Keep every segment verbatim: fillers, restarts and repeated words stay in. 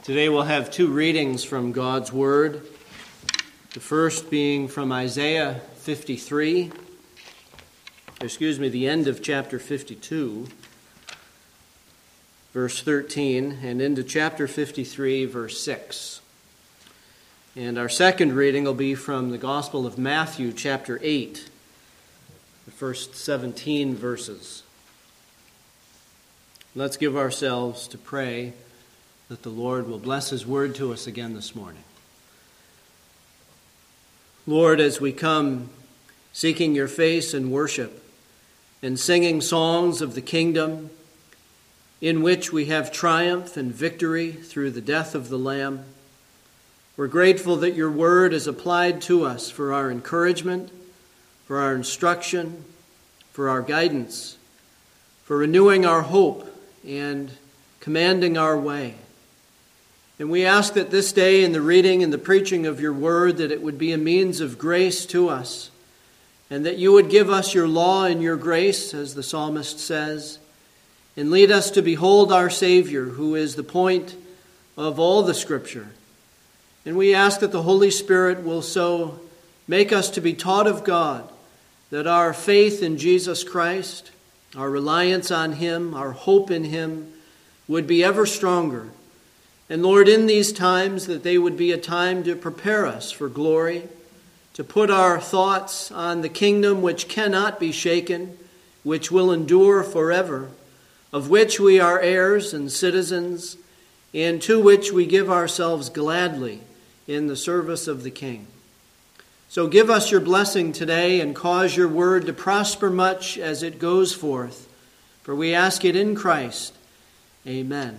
Today we'll have two readings from God's Word. The first being from Isaiah fifty-three, excuse me, the end of chapter fifty-two, verse thirteen, and into chapter fifty-three, verse six. And our second reading will be from the Gospel of Matthew, chapter eight, the first seventeen verses. Let's give ourselves to pray that the Lord will bless His word to us again this morning. Lord, as we come seeking your face in worship and singing songs of the kingdom in which we have triumph and victory through the death of the Lamb, we're grateful that your word is applied to us for our encouragement, for our instruction, for our guidance, for renewing our hope and commanding our way. And we ask that this day in the reading and the preaching of your word, that it would be a means of grace to us, and that you would give us your law and your grace, as the psalmist says, and lead us to behold our Savior, who is the point of all the Scripture. And we ask that the Holy Spirit will so make us to be taught of God, that our faith in Jesus Christ, our reliance on Him, our hope in Him, would be ever stronger. And Lord, in these times, that they would be a time to prepare us for glory, to put our thoughts on the kingdom which cannot be shaken, which will endure forever, of which we are heirs and citizens, and to which we give ourselves gladly in the service of the King. So give us your blessing today and cause your word to prosper much as it goes forth. For we ask it in Christ. Amen.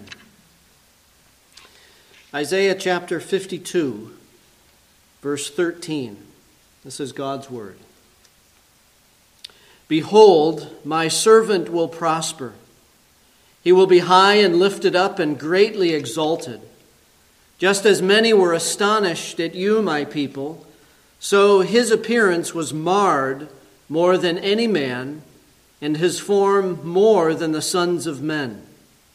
Isaiah chapter fifty-two, verse thirteen. This is God's word. Behold, my servant will prosper. He will be high and lifted up and greatly exalted. Just as many were astonished at you, my people, so his appearance was marred more than any man, and his form more than the sons of men.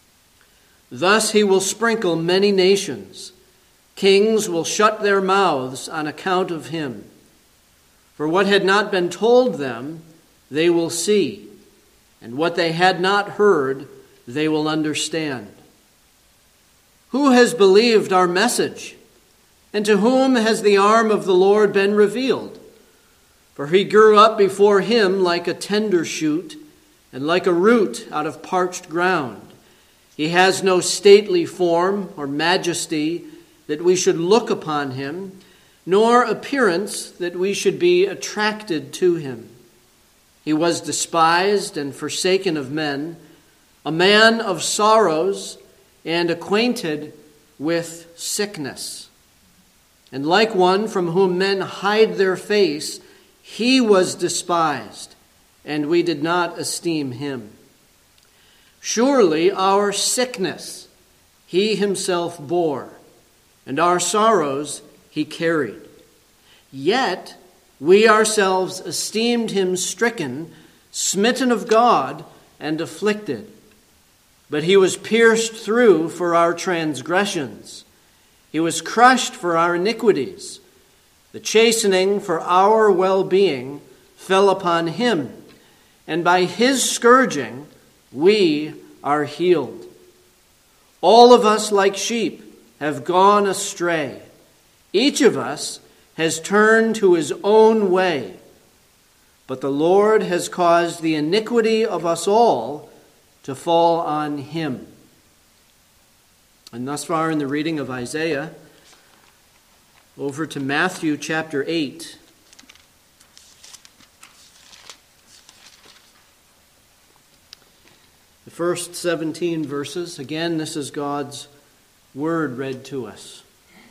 Thus he will sprinkle many nations. Kings will shut their mouths on account of him. For what had not been told them, they will see, and what they had not heard, they will understand. Who has believed our message? And to whom has the arm of the Lord been revealed? For he grew up before him like a tender shoot, and like a root out of parched ground. He has no stately form or majesty that we should look upon him, nor appearance that we should be attracted to him. He was despised and forsaken of men, a man of sorrows and acquainted with sickness. And like one from whom men hide their face, he was despised, and we did not esteem him. Surely our sickness he himself bore, and our sorrows he carried. Yet we ourselves esteemed him stricken, smitten of God, and afflicted. But he was pierced through for our transgressions. He was crushed for our iniquities. The chastening for our well-being fell upon him, and by his scourging we are healed. All of us, like sheep, have gone astray. Each of us has turned to his own way. But the Lord has caused the iniquity of us all to fall on him. And thus far in the reading of Isaiah, over to Matthew chapter eight. The first seventeen verses, again, this is God's word read to us.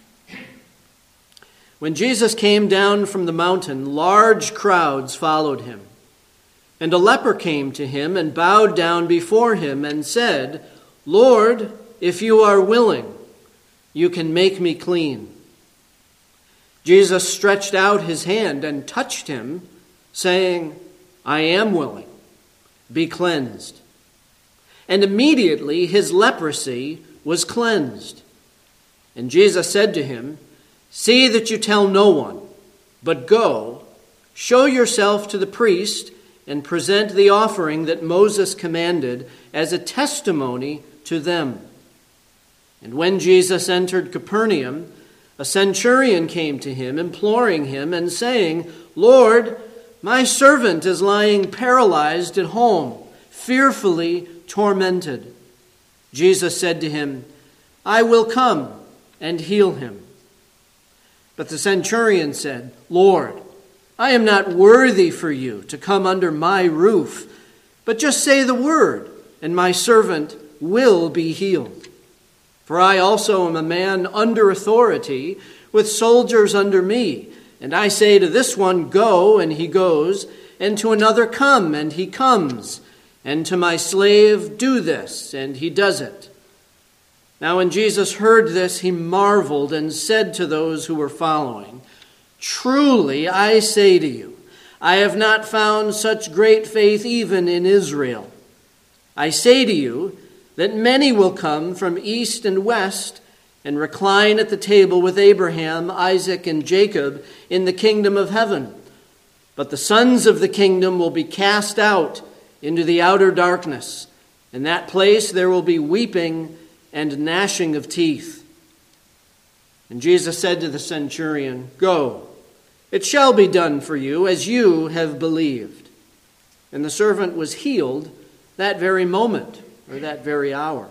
When Jesus came down from the mountain, large crowds followed him. And a leper came to him and bowed down before him and said, Lord, if you are willing, you can make me clean. Jesus stretched out his hand and touched him, saying, I am willing, be cleansed. And immediately his leprosy was cleansed. And Jesus said to him, "See that you tell no one, but go, show yourself to the priest, and present the offering that Moses commanded as a testimony to them." And when Jesus entered Capernaum, a centurion came to him, imploring him and saying, "Lord, my servant is lying paralyzed at home, fearfully tormented." Jesus said to him, "I will come and heal him." But the centurion said, "Lord, I am not worthy for you to come under my roof, but just say the word, and my servant will be healed. For I also am a man under authority, with soldiers under me. And I say to this one, 'Go,' and he goes, and to another, 'Come,' and he comes, and to my slave, 'Do this,' and he does it." Now when Jesus heard this, he marveled and said to those who were following, "Truly I say to you, I have not found such great faith even in Israel. I say to you that many will come from east and west and recline at the table with Abraham, Isaac, and Jacob in the kingdom of heaven. But the sons of the kingdom will be cast out into the outer darkness. In that place there will be weeping and gnashing of teeth." And Jesus said to the centurion, "Go, it shall be done for you as you have believed." And the servant was healed that very moment, or that very hour.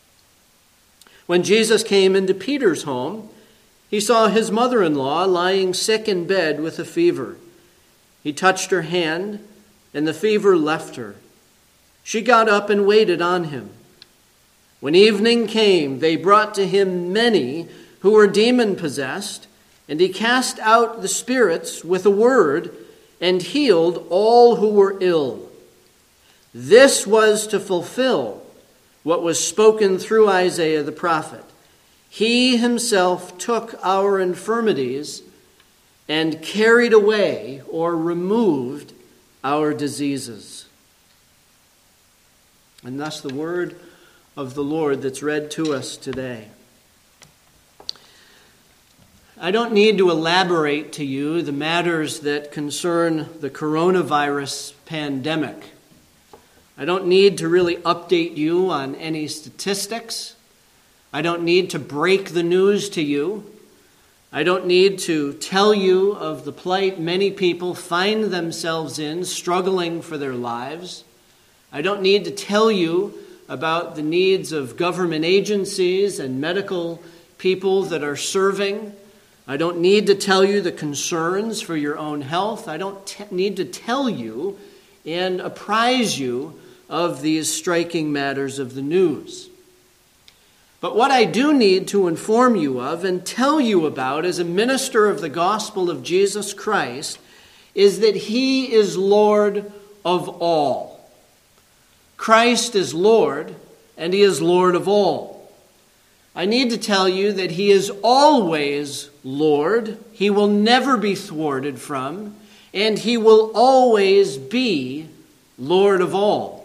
When Jesus came into Peter's home, he saw his mother-in-law lying sick in bed with a fever. He touched her hand, and the fever left her. She got up and waited on him. When evening came, they brought to him many who were demon-possessed, and he cast out the spirits with a word and healed all who were ill. This was to fulfill what was spoken through Isaiah the prophet. He himself took our infirmities and carried away or removed our diseases. And thus the word of the Lord that's read to us today. I don't need to elaborate to you the matters that concern the coronavirus pandemic. I don't need to really update you on any statistics. I don't need to break the news to you. I don't need to tell you of the plight many people find themselves in, struggling for their lives. I don't need to tell you about the needs of government agencies and medical people that are serving. I don't need to tell you the concerns for your own health. I don't t- need to tell you and apprise you of these striking matters of the news. But what I do need to inform you of and tell you about as a minister of the gospel of Jesus Christ is that he is Lord of all. Christ is Lord, and he is Lord of all. I need to tell you that he is always Lord. He will never be thwarted from, and he will always be Lord of all.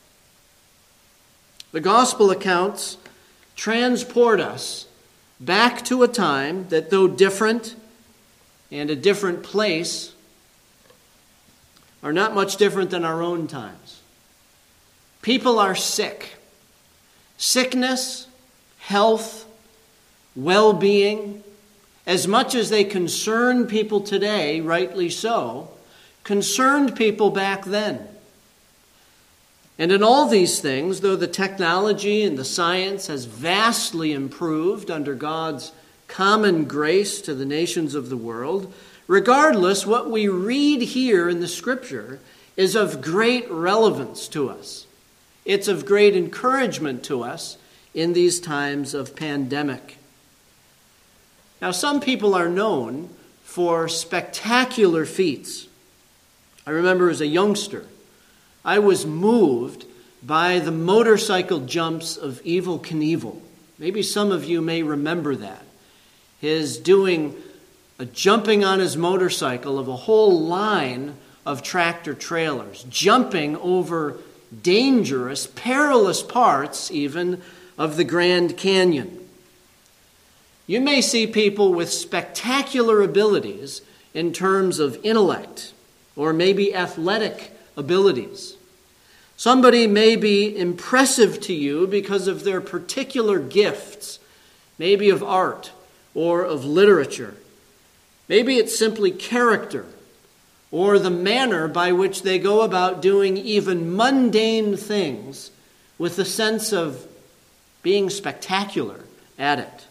The gospel accounts transport us back to a time that, though different and a different place, are not much different than our own times. People are sick. Sickness, health, well-being, as much as they concern people today, rightly so, concerned people back then. And in all these things, though the technology and the science has vastly improved under God's common grace to the nations of the world, regardless, what we read here in the Scripture is of great relevance to us. It's of great encouragement to us in these times of pandemic. Now, some people are known for spectacular feats. I remember as a youngster, I was moved by the motorcycle jumps of Evel Knievel. Maybe some of you may remember that. His doing a jumping on his motorcycle of a whole line of tractor trailers, jumping over dangerous, perilous parts even of the Grand Canyon. You may see people with spectacular abilities in terms of intellect or maybe athletic abilities. Somebody may be impressive to you because of their particular gifts, maybe of art or of literature. Maybe it's simply character or the manner by which they go about doing even mundane things with a sense of being spectacular at it.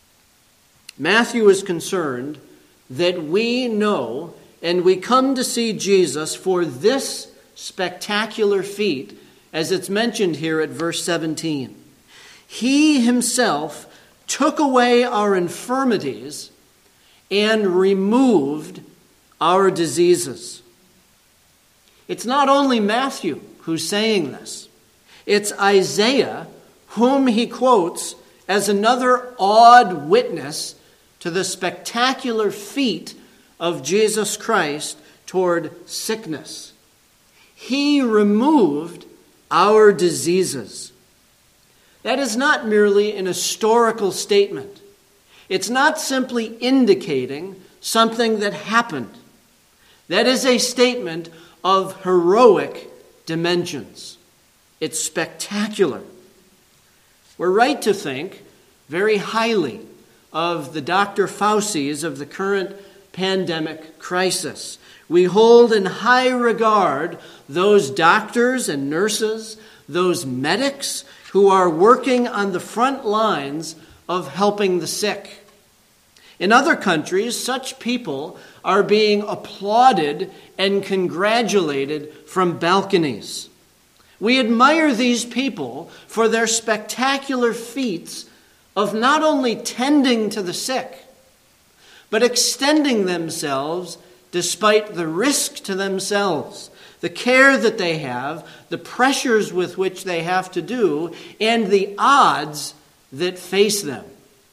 Matthew is concerned that we know and we come to see Jesus for this spectacular feat, as it's mentioned here at verse seventeen. He himself took away our infirmities and removed our diseases. It's not only Matthew who's saying this. It's Isaiah whom he quotes as another odd witness to the spectacular feat of Jesus Christ toward sickness. He removed our diseases. That is not merely an historical statement. It's not simply indicating something that happened. That is a statement of heroic dimensions. It's spectacular. We're right to think very highly of the Doctor Faucis of the current pandemic crisis. We hold in high regard those doctors and nurses, those medics who are working on the front lines of helping the sick. In other countries, such people are being applauded and congratulated from balconies. We admire these people for their spectacular feats of not only tending to the sick, but extending themselves despite the risk to themselves, the care that they have, the pressures with which they have to do, and the odds that face them.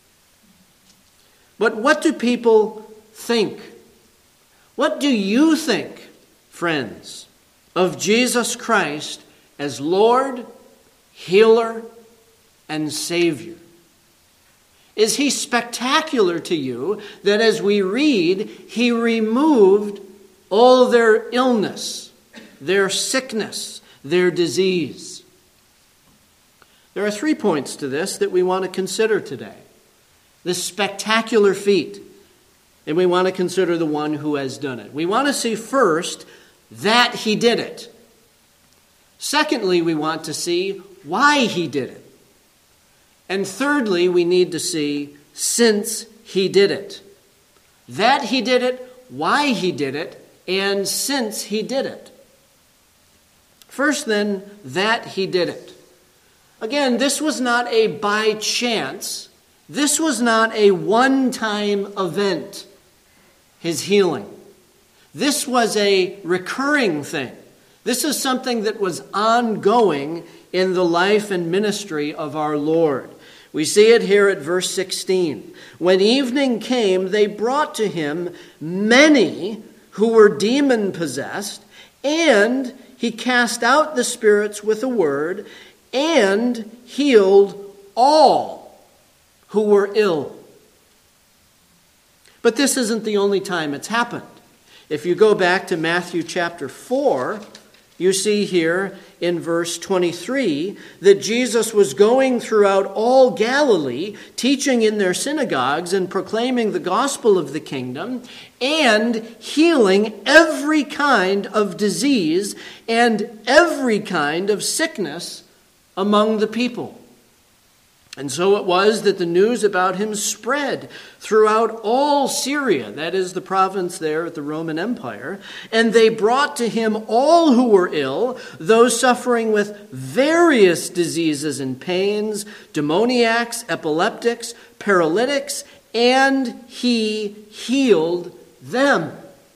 But what do people think? What do you think, friends, of Jesus Christ as Lord, healer, and Savior? Is he spectacular to you that as we read, he removed all their illness, their sickness, their disease? There are three points to this that we want to consider today. This spectacular feat, and we want to consider the one who has done it. We want to see first that he did it. Secondly, we want to see why he did it. And thirdly, we need to see since he did it. That he did it, why he did it, and since he did it. First then, that he did it. Again, this was not a by chance. This was not a one-time event, his healing. This was a recurring thing. This is something that was ongoing in the life and ministry of our Lord. We see it here at verse sixteen. When evening came, they brought to him many who were demon-possessed, and he cast out the spirits with a word and healed all who were ill. But this isn't the only time it's happened. If you go back to Matthew chapter four, you see here in verse twenty-three that Jesus was going throughout all Galilee, teaching in their synagogues and proclaiming the gospel of the kingdom and healing every kind of disease and every kind of sickness among the people. And so it was that the news about him spread throughout all Syria, that is the province there at the Roman Empire, and they brought to him all who were ill, those suffering with various diseases and pains, demoniacs, epileptics, paralytics, and he healed them.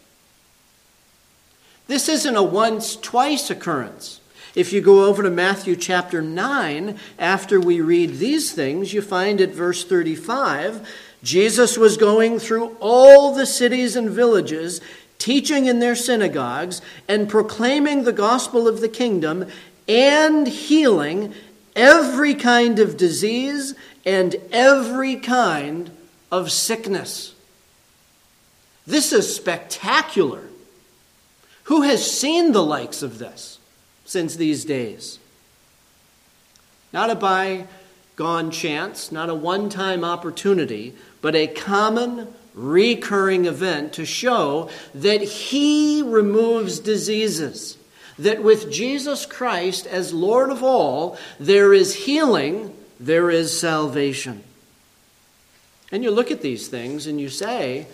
This isn't a once-twice occurrence. If you go over to Matthew chapter nine, after we read these things, you find at verse thirty-five, Jesus was going through all the cities and villages, teaching in their synagogues and proclaiming the gospel of the kingdom and healing every kind of disease and every kind of sickness. This is spectacular. Who has seen the likes of this since these days? Not a bygone chance, not a one-time opportunity, but a common, recurring event to show that he removes diseases. That with Jesus Christ as Lord of all, there is healing, there is salvation. And you look at these things and you say,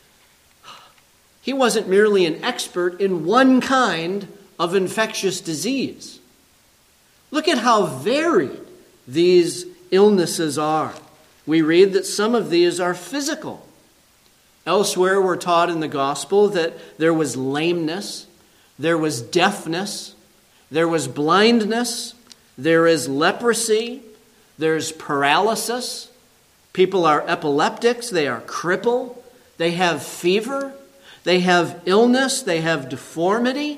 he wasn't merely an expert in one kind of infectious disease. Look at how varied these illnesses are. We read that some of these are physical. Elsewhere, we're taught in the gospel that there was lameness, there was deafness, there was blindness, there is leprosy, there's paralysis. People are epileptics, they are crippled, they have fever, they have illness, they have deformity.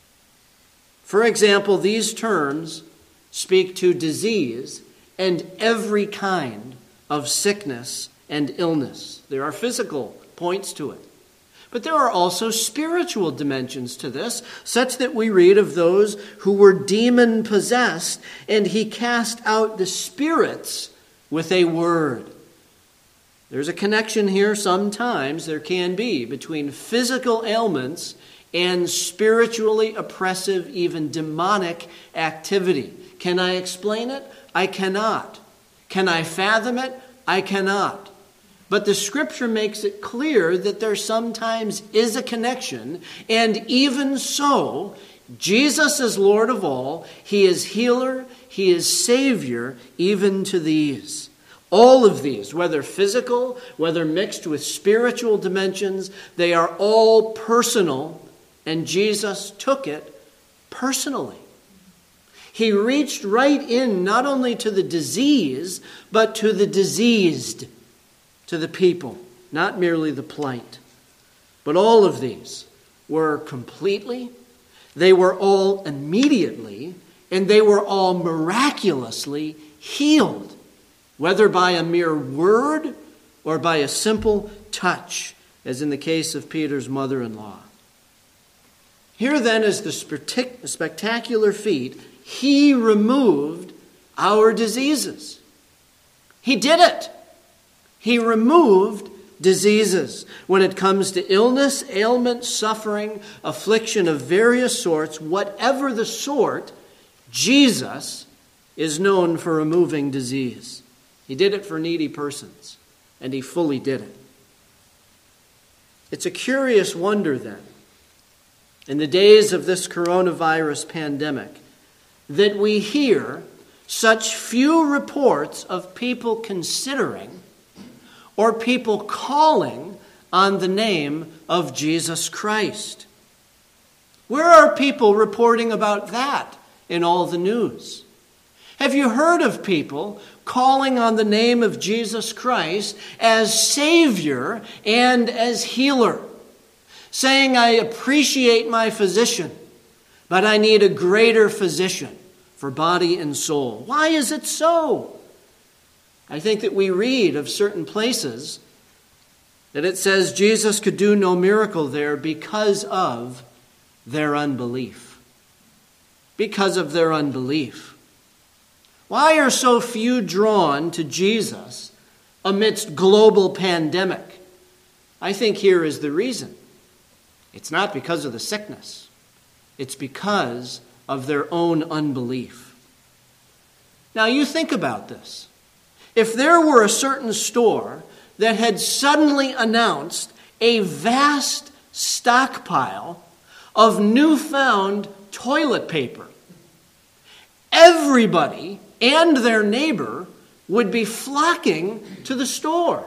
For example, these terms speak to disease and every kind of sickness and illness. There are physical points to it. But there are also spiritual dimensions to this, such that we read of those who were demon-possessed, and he cast out the spirits with a word. There's a connection here sometimes, there can be, between physical ailments and spiritually oppressive, even demonic activity. Can I explain it? I cannot. Can I fathom it? I cannot. But the Scripture makes it clear that there sometimes is a connection, and even so, Jesus is Lord of all. He is healer. He is Savior, even to these. All of these, whether physical, whether mixed with spiritual dimensions, they are all personal, and Jesus took it personally. He reached right in not only to the disease, but to the diseased, to the people, not merely the plight. But all of these were completely, they were all immediately, and they were all miraculously healed, whether by a mere word or by a simple touch, as in the case of Peter's mother-in-law. Here then is the spectacular feat. He removed our diseases. He did it. He removed diseases. When it comes to illness, ailment, suffering, affliction of various sorts, whatever the sort, Jesus is known for removing disease. He did it for needy persons, and he fully did it. It's a curious wonder then, in the days of this coronavirus pandemic, that we hear such few reports of people considering or people calling on the name of Jesus Christ. Where are people reporting about that in all the news? Have you heard of people calling on the name of Jesus Christ as Savior and as healer, saying, I appreciate my physician, but I need a greater physician for body and soul? Why is it so? I think that we read of certain places that it says Jesus could do no miracle there because of their unbelief. Because of their unbelief. Why are so few drawn to Jesus amidst global pandemic? I think here is the reason. It's not because of the sickness. It's because of their own unbelief. Now you think about this. If there were a certain store that had suddenly announced a vast stockpile of newfound toilet paper, everybody and their neighbor would be flocking to the store.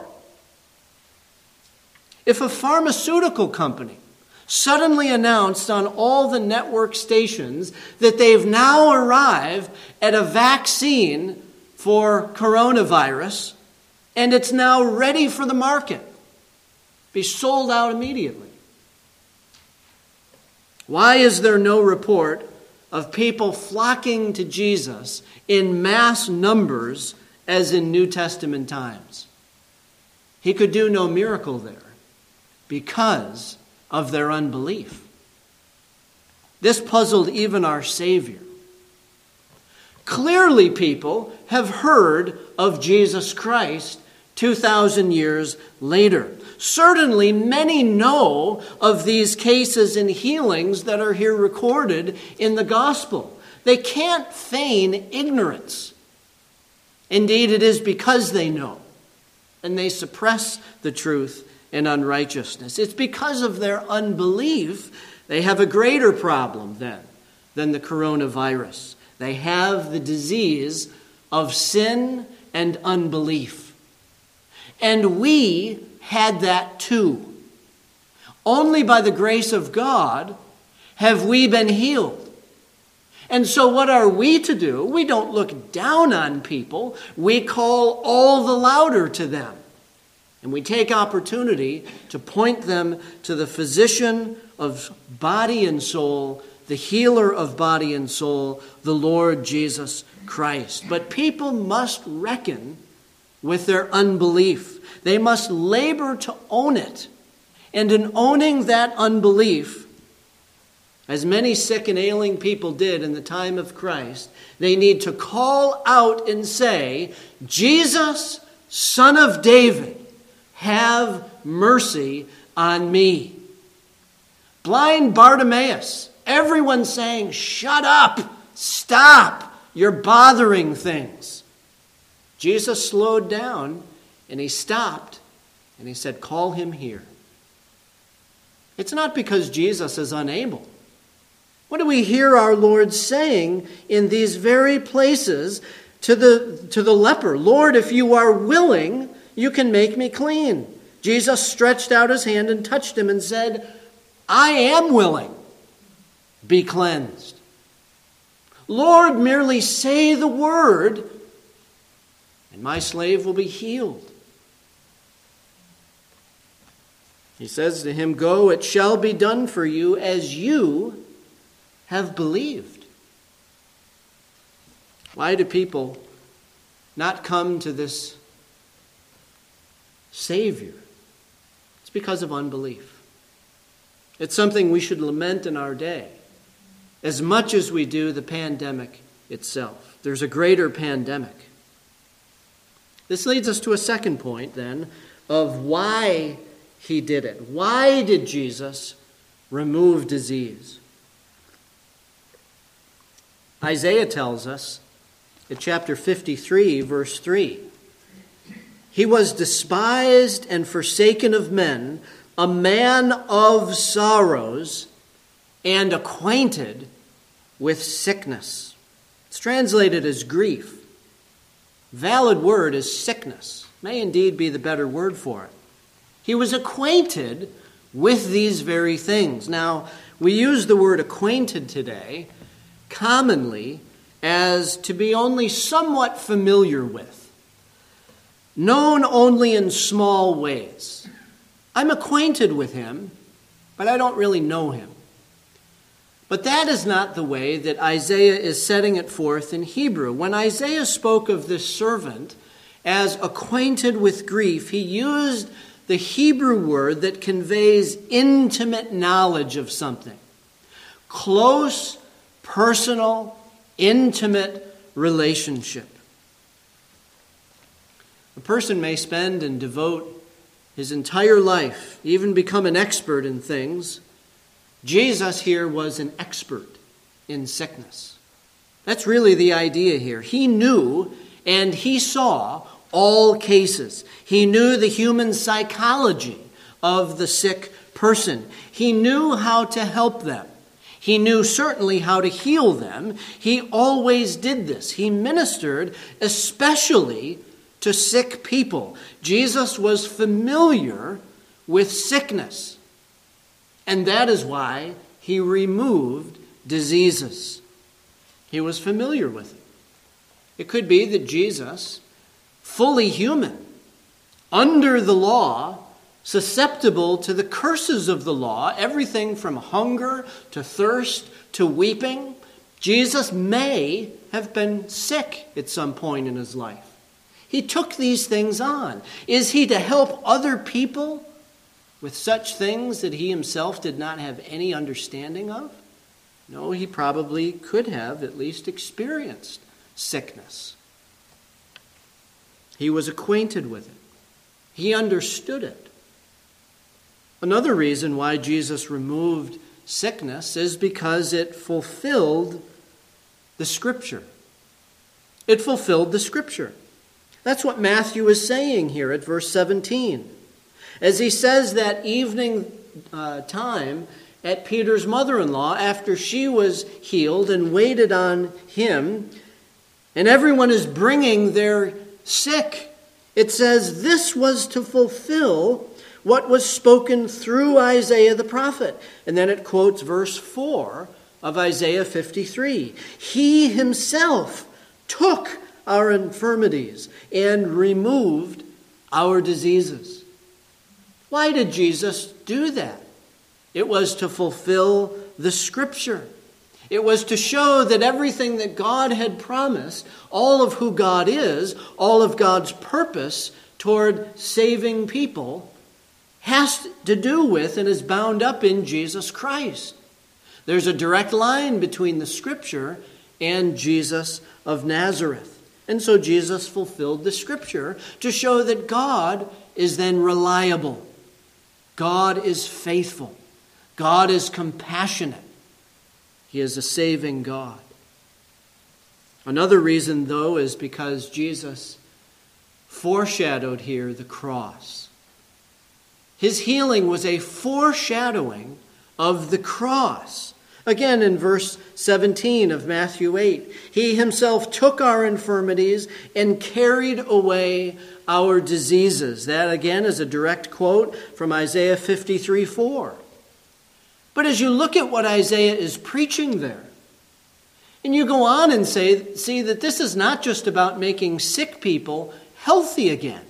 If a pharmaceutical company suddenly announced on all the network stations that they've now arrived at a vaccine for coronavirus, and it's now ready for the market, be sold out immediately. Why is there no report of people flocking to Jesus in mass numbers as in New Testament times? He could do no miracle there because of their unbelief. This puzzled even our Savior. Clearly, people have heard of Jesus Christ two thousand years later. Certainly, many know of these cases and healings that are here recorded in the gospel. They can't feign ignorance. Indeed, it is because they know, and they suppress the truth in unrighteousness. It's because of their unbelief they have a greater problem then than the coronavirus. They have the disease of sin and unbelief. And we had that too. Only by the grace of God have we been healed. And so what are we to do? We don't look down on people. We call all the louder to them. And we take opportunity to point them to the physician of body and soul, the healer of body and soul, the Lord Jesus Christ. But people must reckon with their unbelief. They must labor to own it. And in owning that unbelief, as many sick and ailing people did in the time of Christ, they need to call out and say, Jesus, Son of David, have mercy on me. Blind Bartimaeus, everyone saying, shut up, stop, you're bothering things. Jesus slowed down and he stopped and he said, call him here. It's not because Jesus is unable. What do we hear our Lord saying in these very places to the, to the leper? Lord, if you are willing, you can make me clean. Jesus stretched out his hand and touched him and said, I am willing. Be cleansed. Lord, merely say the word, and my slave will be healed. He says to him, go, it shall be done for you as you have believed. Why do people not come to this Savior? It's because of unbelief. It's something we should lament in our day, as much as we do the pandemic itself. There's a greater pandemic. This leads us to a second point, then, of why he did it. Why did Jesus remove disease? Isaiah tells us in chapter fifty-three, verse three, he was despised and forsaken of men, a man of sorrows and acquainted with sickness. It's translated as grief. Valid word is sickness. May indeed be the better word for it. He was acquainted with these very things. Now, we use the word acquainted today commonly as to be only somewhat familiar with, known only in small ways. I'm acquainted with him, but I don't really know him. But that is not the way that Isaiah is setting it forth in Hebrew. When Isaiah spoke of this servant as acquainted with grief, he used the Hebrew word that conveys intimate knowledge of something. Close, personal, intimate relationship. A person may spend and devote his entire life, even become an expert in things. Jesus here was an expert in sickness. That's really the idea here. He knew and he saw all cases. He knew the human psychology of the sick person. He knew how to help them. He knew certainly how to heal them. He always did this. He ministered especially to sick people. Jesus was familiar with sickness. And that is why he removed diseases. He was familiar with it. It could be that Jesus, fully human, under the law, susceptible to the curses of the law, everything from hunger to thirst to weeping, Jesus may have been sick at some point in his life. He took these things on. Is he to help other people with such things that he himself did not have any understanding of? No, he probably could have at least experienced sickness. He was acquainted with it. He understood it. Another reason why Jesus removed sickness is because it fulfilled the Scripture. It fulfilled the Scripture. That's what Matthew is saying here at verse seventeen. As he says that evening uh, time at Peter's mother-in-law, after she was healed and waited on him, and everyone is bringing their sick, it says this was to fulfill what was spoken through Isaiah the prophet. And then it quotes verse four of Isaiah fifty-three. He himself took our infirmities and removed our diseases. Why did Jesus do that? It was to fulfill the Scripture. It was to show that everything that God had promised, all of who God is, all of God's purpose toward saving people, has to do with and is bound up in Jesus Christ. There's a direct line between the Scripture and Jesus of Nazareth. And so Jesus fulfilled the Scripture to show that God is then reliable. God is faithful. God is compassionate. He is a saving God. Another reason, though, is because Jesus foreshadowed here the cross. His healing was a foreshadowing of the cross. Again, in verse seventeen of Matthew eight, he himself took our infirmities and carried away our diseases. That, again, is a direct quote from Isaiah fifty-three four. But as you look at what Isaiah is preaching there, and you go on and say, see that this is not just about making sick people healthy again.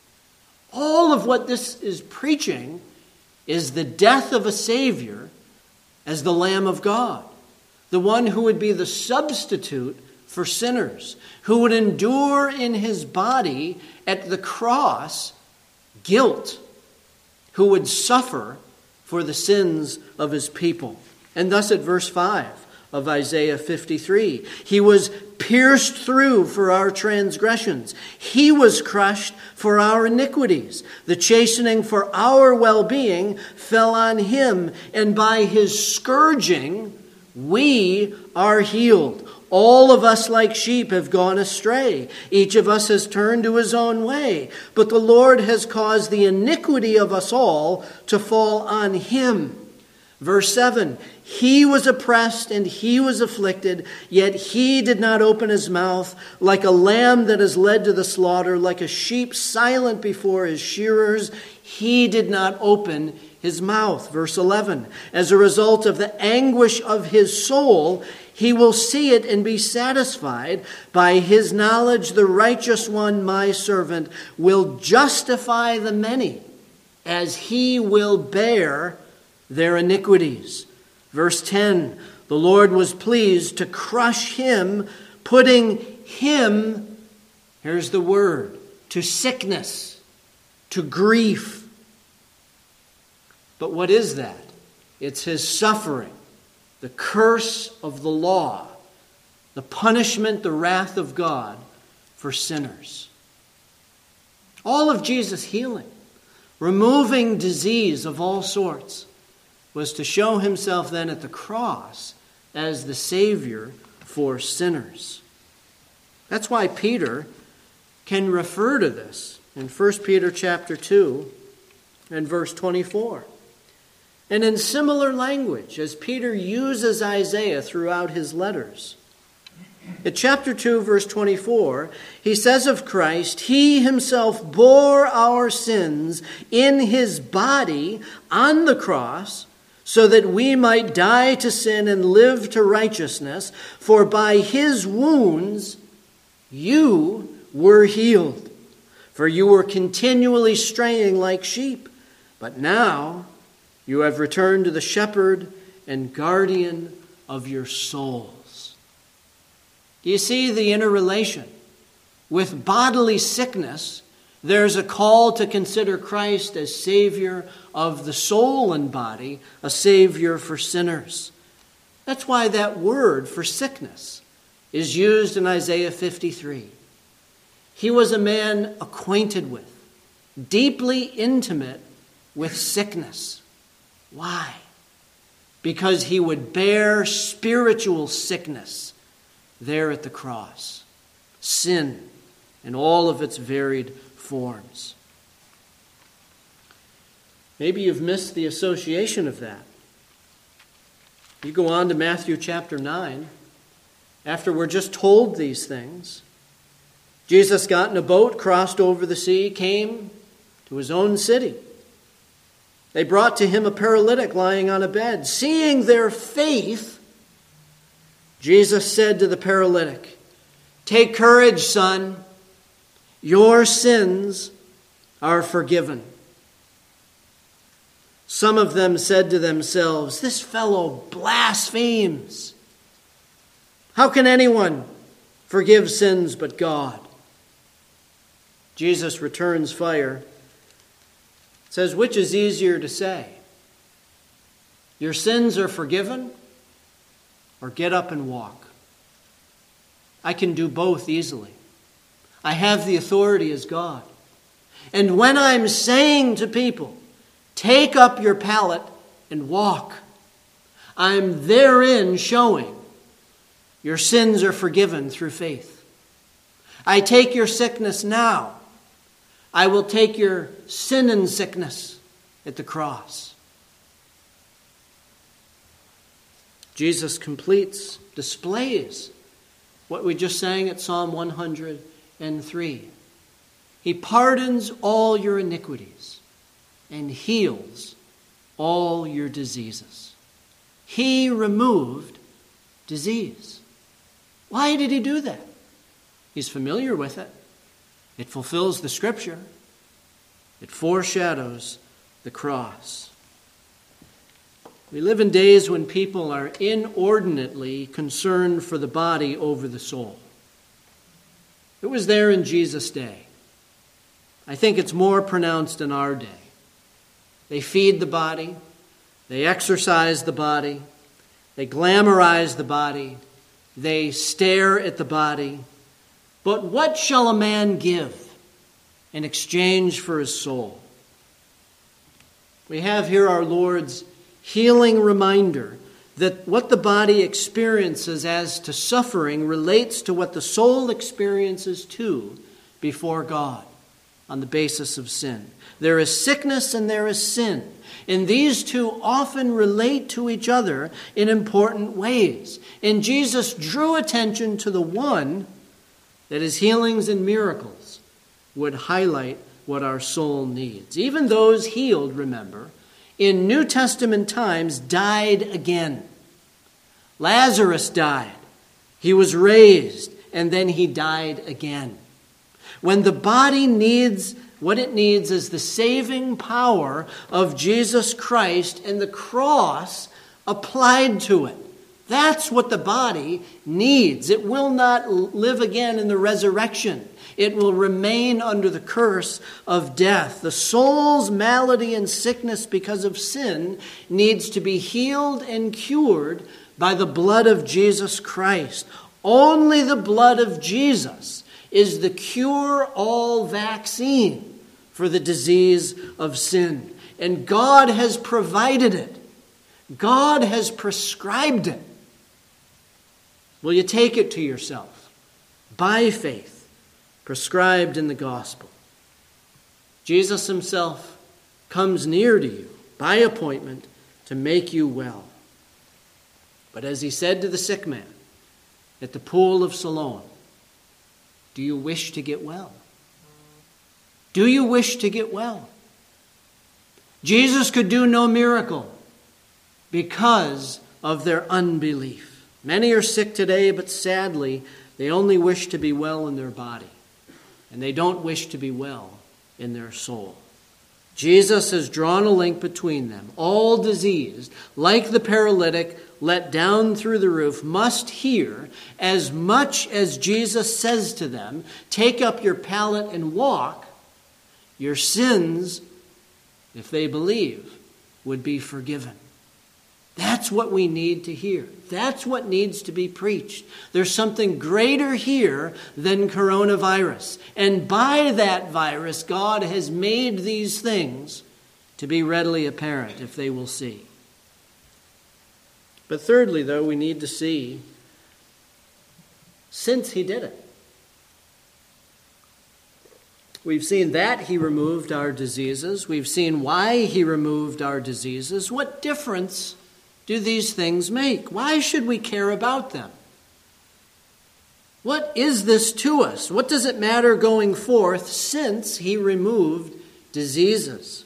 All of what this is preaching is the death of a Savior as the Lamb of God, the one who would be the substitute for sinners, who would endure in his body at the cross guilt, who would suffer for the sins of his people. And thus at verse five of Isaiah fifty-three, he was pierced through for our transgressions. He was crushed for our iniquities. The chastening for our well-being fell on him, and by his scourging we are healed. All of us like sheep have gone astray. Each of us has turned to his own way. But the Lord has caused the iniquity of us all to fall on him. Verse seven, he was oppressed and he was afflicted, yet he did not open his mouth. Like a lamb that is led to the slaughter, like a sheep silent before his shearers, he did not open his mouth. Verse eleven, as a result of the anguish of his soul, he will see it and be satisfied. By his knowledge, the righteous one, my servant, will justify the many, as he will bear their iniquities. Verse ten, the Lord was pleased to crush him, putting him, here's the word, to sickness, to grief. But what is that? It's his suffering, the curse of the law, the punishment, the wrath of God for sinners. All of Jesus' healing, removing disease of all sorts, was to show himself then at the cross as the Savior for sinners. That's why Peter can refer to this in First Peter chapter two and verse twenty-four. And in similar language as Peter uses Isaiah throughout his letters. In chapter two, verse twenty-four, he says of Christ, he himself bore our sins in his body on the cross, so that we might die to sin and live to righteousness. For by his wounds you were healed. For you were continually straying like sheep, but now you have returned to the shepherd and guardian of your souls. Do you see the interrelation with bodily sickness, there's a call to consider Christ as Savior of the soul and body, a Savior for sinners. That's why that word for sickness is used in Isaiah fifty-three. He was a man acquainted with, deeply intimate with sickness. Why? Because he would bear spiritual sickness there at the cross. Sin in all of its varied forms. Maybe you've missed the association of that. You go on to Matthew chapter nine. After we're just told these things, Jesus got in a boat, crossed over the sea, came to his own city. They brought to him a paralytic lying on a bed. Seeing their faith, Jesus said to the paralytic, "Take courage, son. Your sins are forgiven." Some of them said to themselves, "This fellow blasphemes. How can anyone forgive sins but God?" Jesus returns fire. Says, which is easier to say? Your sins are forgiven, or get up and walk? I can do both easily. I have the authority as God. And when I'm saying to people, take up your pallet and walk, I'm therein showing your sins are forgiven through faith. I take your sickness now. I will take your sin and sickness at the cross. Jesus completes, displays what we just sang at Psalm one hundred three. He pardons all your iniquities and heals all your diseases. He removed disease. Why did he do that? He's familiar with it. It fulfills the scripture. It foreshadows the cross. We live in days when people are inordinately concerned for the body over the soul. It was there in Jesus' day. I think it's more pronounced in our day. They feed the body. They exercise the body. They glamorize the body. They stare at the body. But what shall a man give in exchange for his soul? We have here our Lord's healing reminder that what the body experiences as to suffering relates to what the soul experiences too before God on the basis of sin. There is sickness and there is sin. And these two often relate to each other in important ways. And Jesus drew attention to the one that his healings and miracles would highlight what our soul needs. Even those healed, remember, in New Testament times died again. Lazarus died. He was raised, and then he died again. When the body needs, what it needs is the saving power of Jesus Christ and the cross applied to it. That's what the body needs. It will not live again in the resurrection. It will remain under the curse of death. The soul's malady and sickness because of sin needs to be healed and cured by the blood of Jesus Christ. Only the blood of Jesus is the cure-all vaccine for the disease of sin. And God has provided it. God has prescribed it. Will you take it to yourself by faith, prescribed in the gospel? Jesus himself comes near to you by appointment to make you well. But as he said to the sick man at the pool of Siloam, do you wish to get well? Do you wish to get well? Jesus could do no miracle because of their unbelief. Many are sick today, but sadly, they only wish to be well in their body, and they don't wish to be well in their soul. Jesus has drawn a link between them. All diseased, like the paralytic let down through the roof, must hear as much as Jesus says to them, take up your pallet and walk. Your sins, if they believe, would be forgiven. That's what we need to hear. That's what needs to be preached. There's something greater here than coronavirus. And by that virus, God has made these things to be readily apparent if they will see. But thirdly, though, we need to see since he did it. We've seen that he removed our diseases. We've seen why he removed our diseases. What difference do these things make? Why should we care about them? What is this to us? What does it matter going forth since he removed diseases?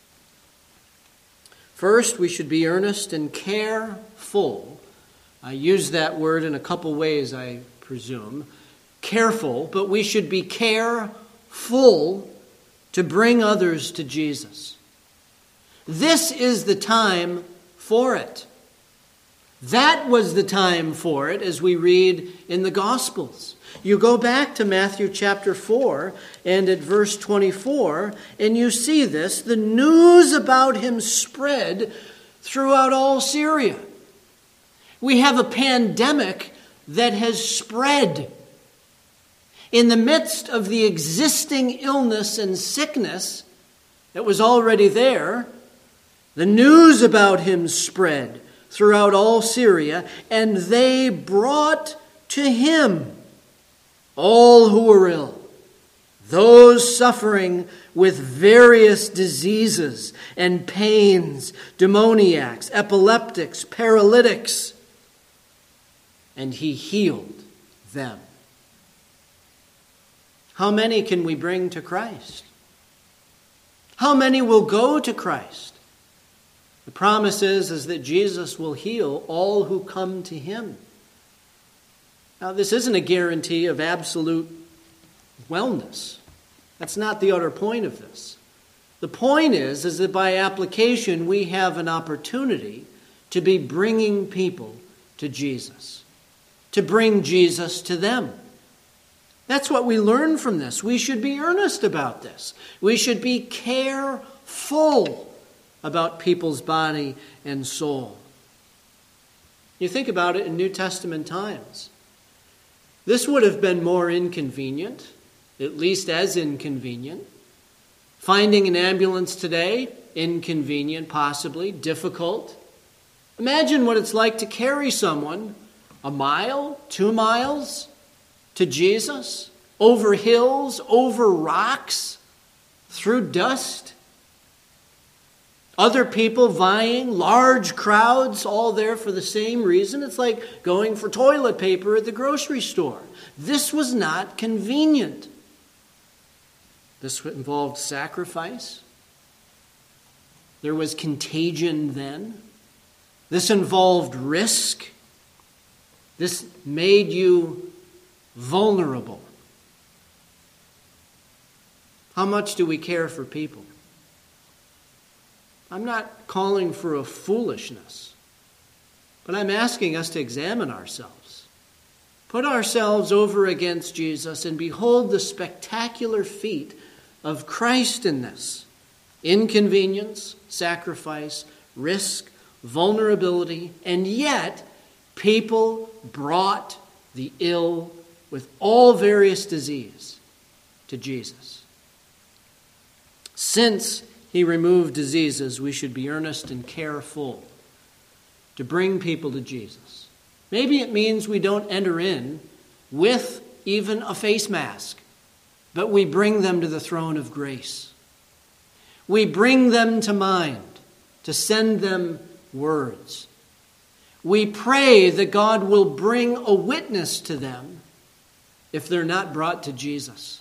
First, we should be earnest and careful. I use that word in a couple ways, I presume. Careful, but we should be careful to bring others to Jesus. This is the time for it. That was the time for it, as we read in the Gospels. You go back to Matthew chapter four and at verse twenty-four, and you see this. The news about him spread throughout all Syria. We have a pandemic that has spread. In the midst of the existing illness and sickness that was already there, the news about him spread throughout all Syria, and they brought to him all who were ill, those suffering with various diseases and pains, demoniacs, epileptics, paralytics, and he healed them. How many can we bring to Christ? How many will go to Christ? The promise is, is that Jesus will heal all who come to him. Now, this isn't a guarantee of absolute wellness. That's not the utter point of this. The point is, is that by application, we have an opportunity to be bringing people to Jesus, to bring Jesus to them. That's what we learn from this. We should be earnest about this. We should be careful about people's body and soul. You think about it in New Testament times. This would have been more inconvenient, at least as inconvenient. Finding an ambulance today, inconvenient, possibly, difficult. Imagine what it's like to carry someone a mile, two miles to Jesus, over hills, over rocks, through dust. Other people vying, large crowds, all there for the same reason. It's like going for toilet paper at the grocery store. This was not convenient. This involved sacrifice. There was contagion then. This involved risk. This made you vulnerable. How much do we care for people? I'm not calling for a foolishness, but I'm asking us to examine ourselves. Put ourselves over against Jesus and behold the spectacular feat of Christ in this. Inconvenience, sacrifice, risk, vulnerability, and yet people brought the ill with all various disease to Jesus. Since he removed diseases, we should be earnest and careful to bring people to Jesus. Maybe it means we don't enter in with even a face mask, but we bring them to the throne of grace. We bring them to mind, to send them words. We pray that God will bring a witness to them if they're not brought to Jesus.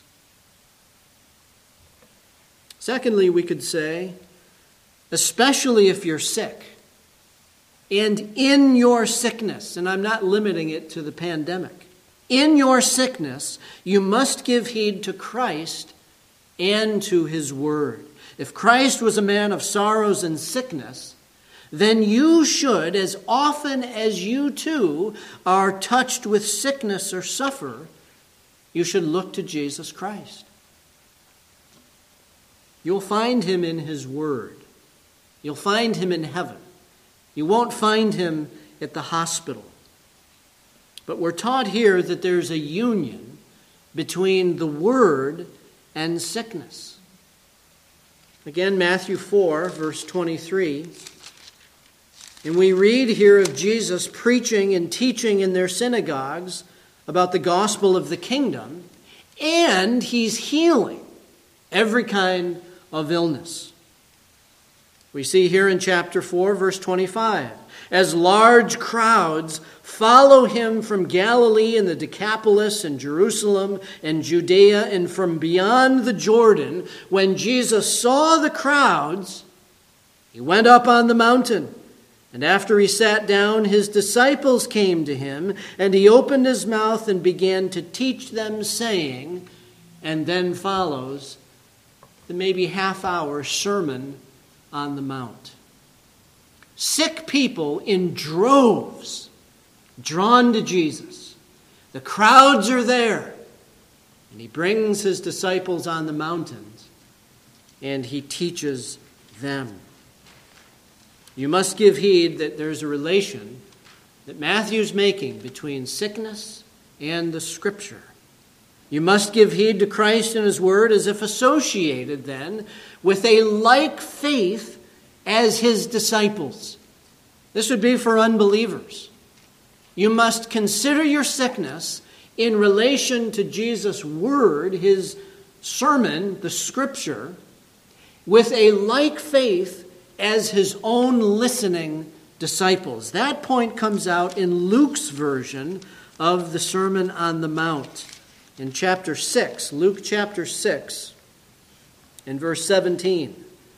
Secondly, we could say, especially if you're sick, and in your sickness, and I'm not limiting it to the pandemic, in your sickness, you must give heed to Christ and to his word. If Christ was a man of sorrows and sickness, then you should, as often as you too are touched with sickness or suffer, you should look to Jesus Christ. You'll find him in his word. You'll find him in heaven. You won't find him at the hospital. But we're taught here that there's a union between the word and sickness. Again, Matthew four, verse twenty-three. And we read here of Jesus preaching and teaching in their synagogues about the gospel of the kingdom, and he's healing every kind of illness. We see here in chapter four, verse twenty-five, as large crowds follow him from Galilee and the Decapolis and Jerusalem and Judea and from beyond the Jordan, when Jesus saw the crowds, he went up on the mountain. And after he sat down, his disciples came to him, and he opened his mouth and began to teach them, saying, and then follows the maybe half-hour sermon on the Mount. Sick people in droves drawn to Jesus. The crowds are there. And he brings his disciples on the mountains, and he teaches them. You must give heed that there's a relation that Matthew's making between sickness and the Scripture. You must give heed to Christ and his word as if associated then with a like faith as his disciples. This would be for unbelievers. You must consider your sickness in relation to Jesus' word, his sermon, the Scripture, with a like faith as his own listening disciples. That point comes out in Luke's version of the Sermon on the Mount. In chapter six, Luke chapter six, in verse seventeen.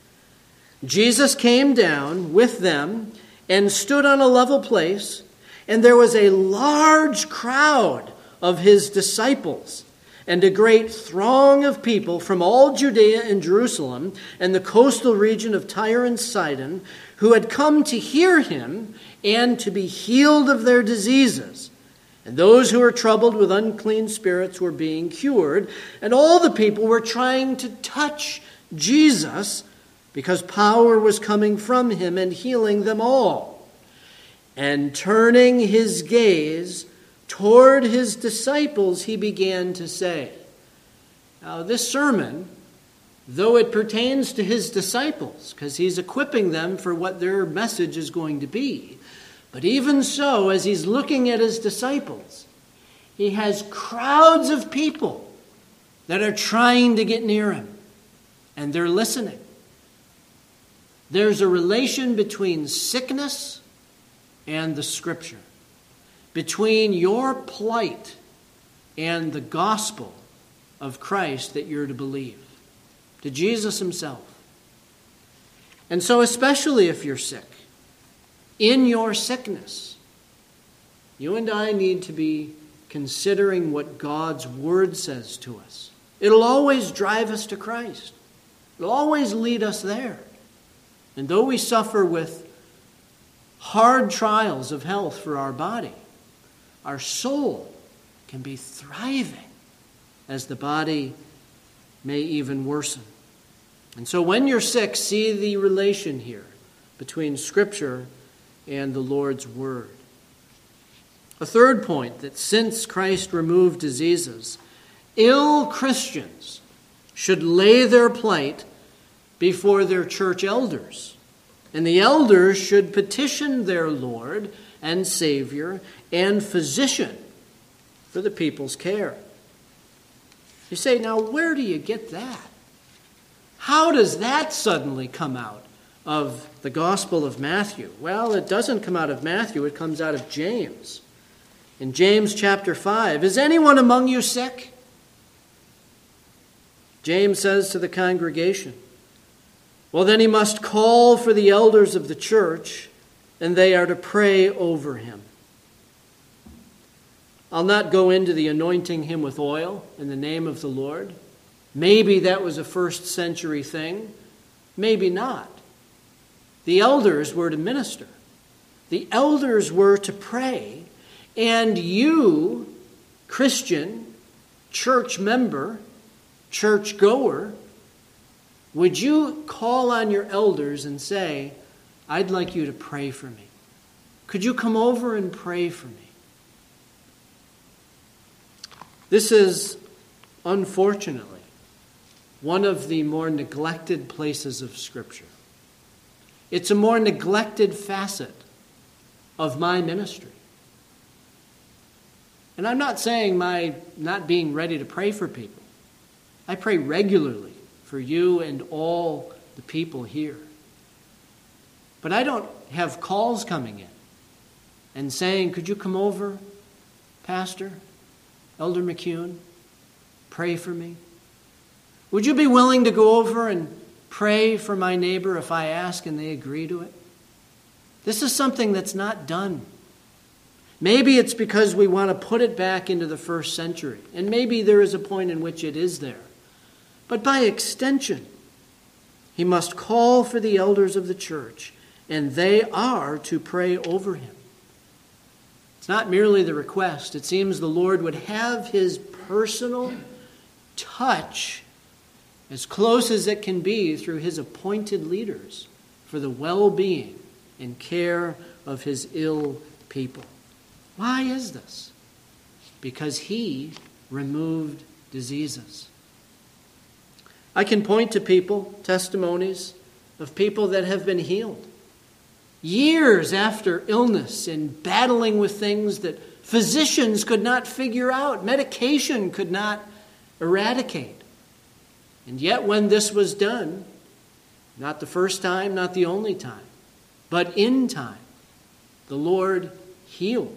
Jesus came down with them and stood on a level place, and there was a large crowd of his disciples and a great throng of people from all Judea and Jerusalem and the coastal region of Tyre and Sidon, who had come to hear him and to be healed of their diseases. And those who were troubled with unclean spirits were being cured, and all the people were trying to touch Jesus because power was coming from him and healing them all. And turning his gaze toward his disciples, he began to say. Now, this sermon, though it pertains to his disciples, because he's equipping them for what their message is going to be, but even so, as he's looking at his disciples, he has crowds of people that are trying to get near him, and they're listening. There's a relation between sickness and the Scripture, between your plight and the gospel of Christ that you're to believe, to Jesus himself. And so especially if you're sick, in your sickness, you and I need to be considering what God's word says to us. It'll always drive us to Christ. It'll always lead us there. And though we suffer with hard trials of health for our body, our soul can be thriving as the body may even worsen. And so when you're sick, see the relation here between Scripture and the Lord's Word. A third point, that since Christ removed diseases, ill Christians should lay their plight before their church elders. And the elders should petition their Lord and Savior and physician for the people's care. You say, now where do you get that? How does that suddenly come out of the Gospel of Matthew? Well, it doesn't come out of Matthew, it comes out of James. In James chapter five, is anyone among you sick? James says to the congregation, well, then he must call for the elders of the church, and they are to pray over him. I'll not go into the anointing him with oil in the name of the Lord. Maybe that was a first century thing, Maybe not. The elders were to minister. The elders were to pray. And you, Christian, church member, church goer, would you call on your elders and say, I'd like you to pray for me? Could you come over and pray for me? This is, unfortunately, one of the more neglected places of Scripture. It's a more neglected facet of my ministry. And I'm not saying my not being ready to pray for people. I pray regularly for you and all the people here. But I don't have calls coming in and saying, could you come over, Pastor, Elder McCune, pray for me? Would you be willing to go over and pray for my neighbor if I ask and they agree to it? This is something that's not done. Maybe it's because we want to put it back into the first century. And maybe there is a point in which it is there. But by extension, he must call for the elders of the church, and they are to pray over him. It's not merely the request. It seems the Lord would have his personal touch as close as it can be through his appointed leaders for the well-being and care of his ill people. Why is this? Because he removed diseases. I can point to people, testimonies of people that have been healed years after illness and battling with things that physicians could not figure out, medication could not eradicate. And yet when this was done, not the first time, not the only time, but in time, the Lord healed.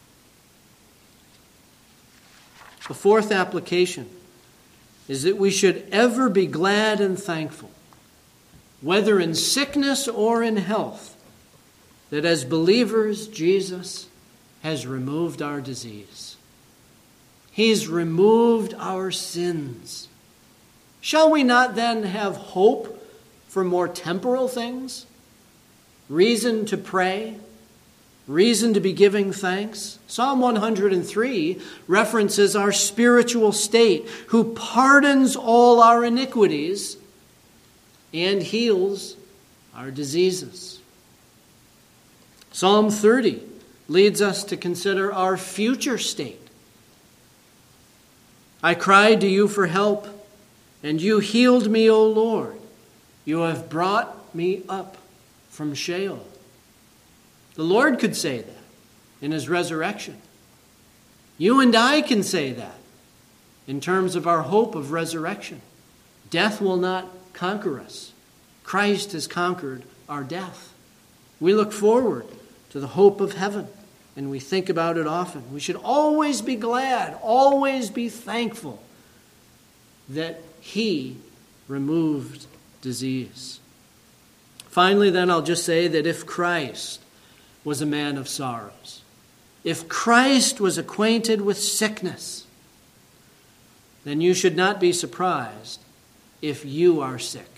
The fourth application is that we should ever be glad and thankful, whether in sickness or in health, that as believers, Jesus has removed our disease. He's removed our sins. Shall we not then have hope for more temporal things? Reason to pray? Reason to be giving thanks? Psalm one hundred three references our spiritual state, who pardons all our iniquities and heals our diseases. Psalm thirty leads us to consider our future state. I cried to you for help, and you healed me, O Lord. You have brought me up from Sheol. The Lord could say that in his resurrection. You and I can say that in terms of our hope of resurrection. Death will not conquer us. Christ has conquered our death. We look forward to the hope of heaven, and we think about it often. We should always be glad, always be thankful that he removed disease. Finally, then, I'll just say that if Christ was a man of sorrows, if Christ was acquainted with sickness, then you should not be surprised if you are sick.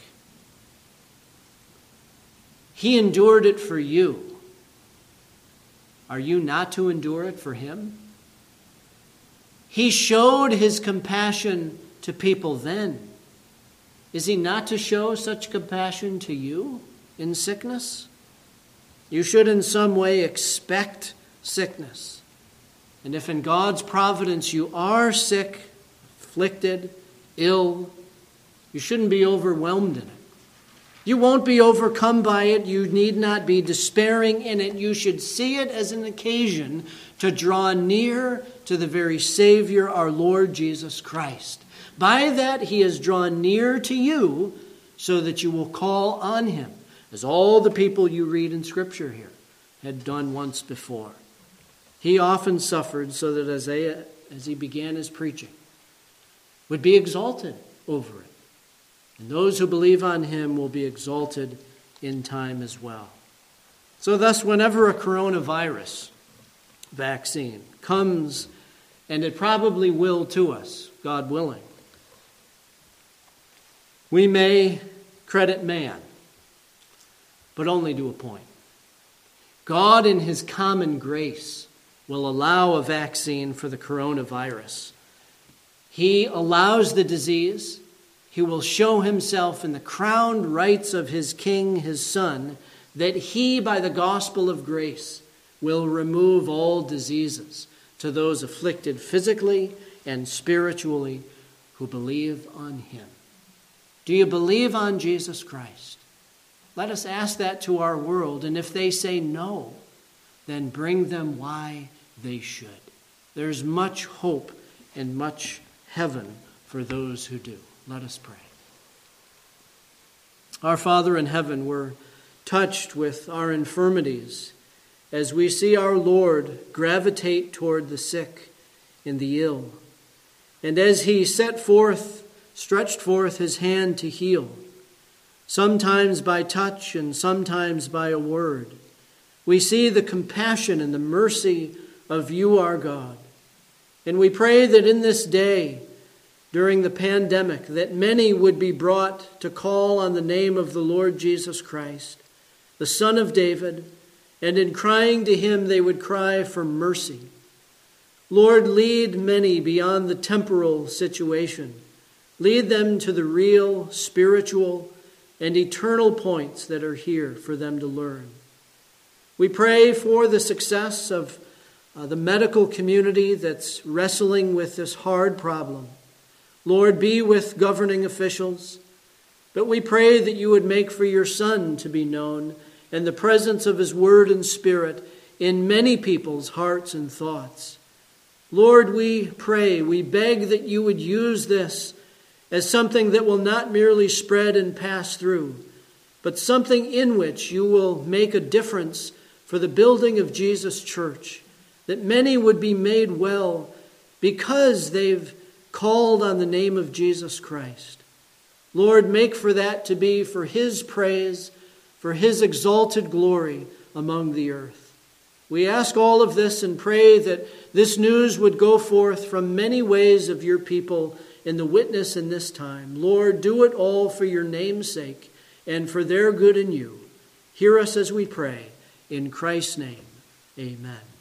He endured it for you. Are you not to endure it for him? He showed his compassion to people then. Is he not to show such compassion to you in sickness? You should in some way expect sickness. And if in God's providence you are sick, afflicted, ill, you shouldn't be overwhelmed in it. You won't be overcome by it. You need not be despairing in it. You should see it as an occasion to draw near to the very Savior, our Lord Jesus Christ. By that, he has drawn near to you so that you will call on him, as all the people you read in Scripture here had done once before. He often suffered so that Isaiah, as he began his preaching, would be exalted over it. And those who believe on him will be exalted in time as well. So thus, whenever a coronavirus vaccine comes, and it probably will to us, God willing, we may credit man, but only to a point. God, in his common grace, will allow a vaccine for the coronavirus. He allows the disease. He will show himself in the crowned rights of his king, his son, that he, by the gospel of grace, will remove all diseases to those afflicted physically and spiritually who believe on him. Do you believe on Jesus Christ? Let us ask that to our world, and if they say no, then bring them why they should. There's much hope and much heaven for those who do. Let us pray. Our Father in heaven, we're touched with our infirmities as we see our Lord gravitate toward the sick and the ill. And as he set forth, stretched forth his hand to heal, sometimes by touch and sometimes by a word, we see the compassion and the mercy of you, our God. And we pray that in this day, during the pandemic, that many would be brought to call on the name of the Lord Jesus Christ, the Son of David, and in crying to him they would cry for mercy. Lord, lead many beyond the temporal situation. Lead them to the real, spiritual, and eternal points that are here for them to learn. We pray for the success of uh, the medical community that's wrestling with this hard problem. Lord, be with governing officials, but we pray that you would make for your Son to be known and the presence of his word and spirit in many people's hearts and thoughts. Lord, we pray, we beg that you would use this as something that will not merely spread and pass through, but something in which you will make a difference for the building of Jesus' church, that many would be made well because they've called on the name of Jesus Christ. Lord, make for that to be for his praise, for his exalted glory among the earth. We ask all of this and pray that this news would go forth from many ways of your people in the witness in this time. Lord, do it all for your name's sake and for their good in you. Hear us as we pray. In Christ's name, amen.